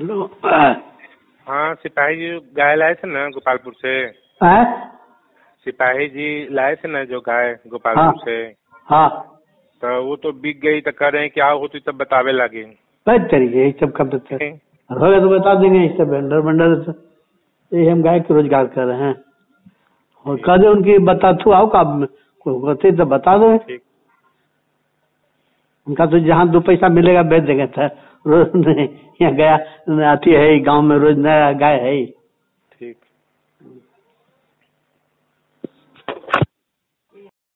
Hello. हाँ, सिपाही जी गाय लाए थे ना गोपालपुर से। सिपाही जी लाए थे ना जो गाय गोपालपुर से। हाँ, तो वो तो बिक गई, तो कह रहे हैं क्या होती तब बतावे लगे। बस तरीके यही सब कब तक होगा तो बता देंगे। इस सब वेंडर वेंडर यही हम गाय के रोजगार कर रहे हैं और कह दे उनकी बता थू आओ का होते तो बता दो। उनका तो जहाँ 2 पैसा मिलेगा बेच देंगे। रोज यहाँ गया आती है गांव में रोज नया गाय है।